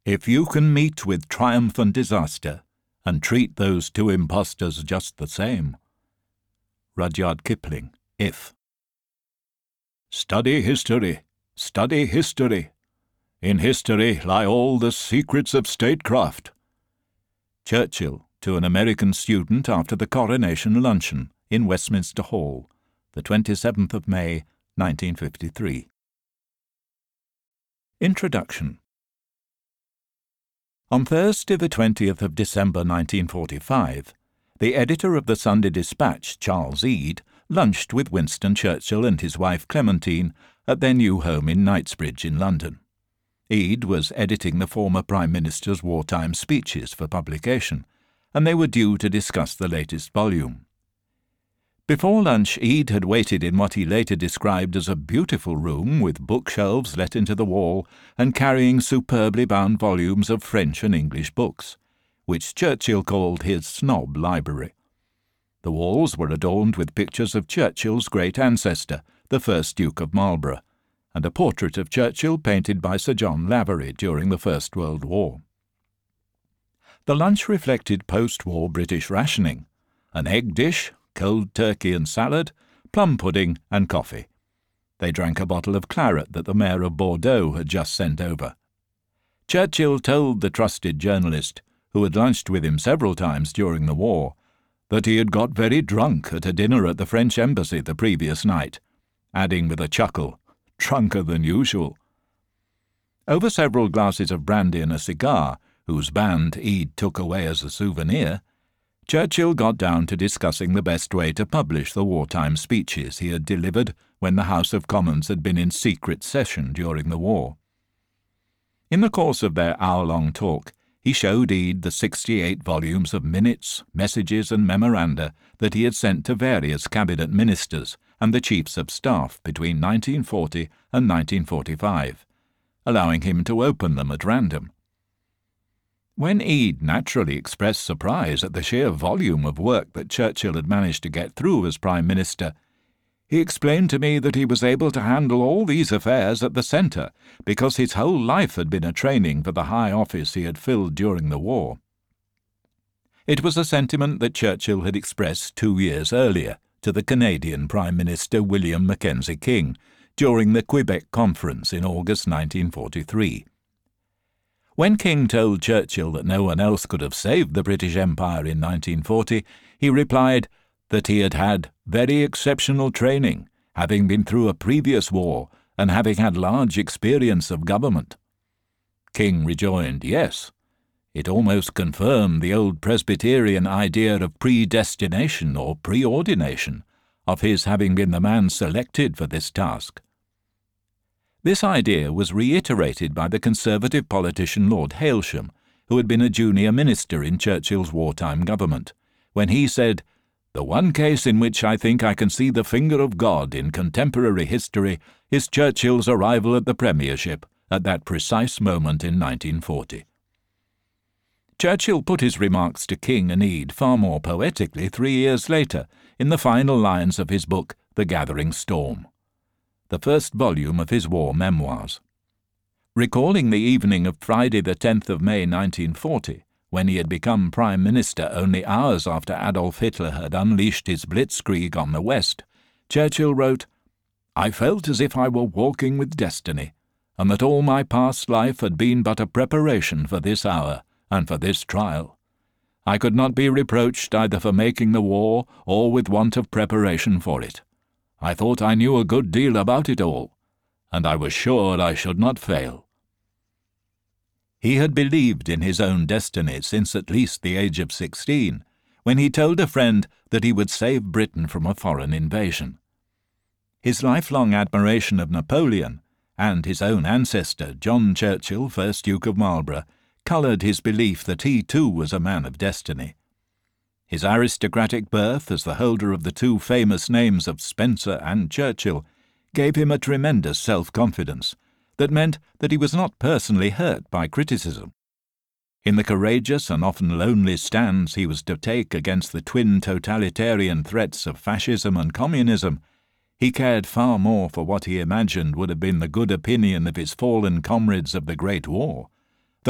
If you can meet with triumph and disaster, and treat those two impostors just the same. Rudyard Kipling, If. Study history, study history. In history lie all the secrets of statecraft. Churchill to an American student after the coronation luncheon in Westminster Hall, the 27th of May, 1953. Introduction. On Thursday the 20th of December 1945, the editor of the Sunday Dispatch, Charles Eade, lunched with Winston Churchill and his wife Clementine at their new home in Knightsbridge in London. Eade was editing the former Prime Minister's wartime speeches for publication, and they were due to discuss the latest volume. Before lunch, Eade had waited in what he later described as a beautiful room with bookshelves let into the wall and carrying superbly bound volumes of French and English books, which Churchill called his snob library. The walls were adorned with pictures of Churchill's great ancestor, the first Duke of Marlborough, and a portrait of Churchill painted by Sir John Lavery during the First World War. The lunch reflected post-war British rationing: an egg dish, cold turkey and salad, plum pudding and coffee. They drank a bottle of claret that the Mayor of Bordeaux had just sent over. Churchill told the trusted journalist, who had lunched with him several times during the war, that he had got very drunk at a dinner at the French embassy the previous night, adding with a chuckle, "drunker than usual." Over several glasses of brandy and a cigar, whose band Eade took away as a souvenir, Churchill got down to discussing the best way to publish the wartime speeches he had delivered when the House of Commons had been in secret session during the war. In the course of their hour-long talk, he showed Eade the 68 volumes of minutes, messages and memoranda that he had sent to various cabinet ministers and the chiefs of staff between 1940 and 1945, allowing him to open them at random. When Eade naturally expressed surprise at the sheer volume of work that Churchill had managed to get through as Prime Minister, he explained to me that he was able to handle all these affairs at the centre because his whole life had been a training for the high office he had filled during the war. It was a sentiment that Churchill had expressed 2 years earlier to the Canadian Prime Minister William Mackenzie King during the Quebec Conference in August 1943. When King told Churchill that no one else could have saved the British Empire in 1940, he replied that he had had very exceptional training, having been through a previous war and having had large experience of government. King rejoined, yes, it almost confirmed the old Presbyterian idea of predestination or preordination, of his having been the man selected for this task. This idea was reiterated by the Conservative politician Lord Hailsham, who had been a junior minister in Churchill's wartime government, when he said, "The one case in which I think I can see the finger of God in contemporary history is Churchill's arrival at the premiership at that precise moment in 1940. Churchill put his remarks to King and Eade far more poetically 3 years later in the final lines of his book The Gathering Storm, the first volume of his war memoirs. Recalling the evening of Friday the 10th of May 1940, when he had become Prime Minister only hours after Adolf Hitler had unleashed his blitzkrieg on the West, Churchill wrote, "I felt as if I were walking with destiny, and that all my past life had been but a preparation for this hour and for this trial. I could not be reproached either for making the war or with want of preparation for it. I thought I knew a good deal about it all, and I was sure I should not fail." He had believed in his own destiny since at least the age of 16, when he told a friend that he would save Britain from a foreign invasion. His lifelong admiration of Napoleon, and his own ancestor, John Churchill, 1st Duke of Marlborough, coloured his belief that he too was a man of destiny. His aristocratic birth as the holder of the two famous names of Spencer and Churchill gave him a tremendous self-confidence that meant that he was not personally hurt by criticism. In the courageous and often lonely stands he was to take against the twin totalitarian threats of fascism and communism, he cared far more for what he imagined would have been the good opinion of his fallen comrades of the Great War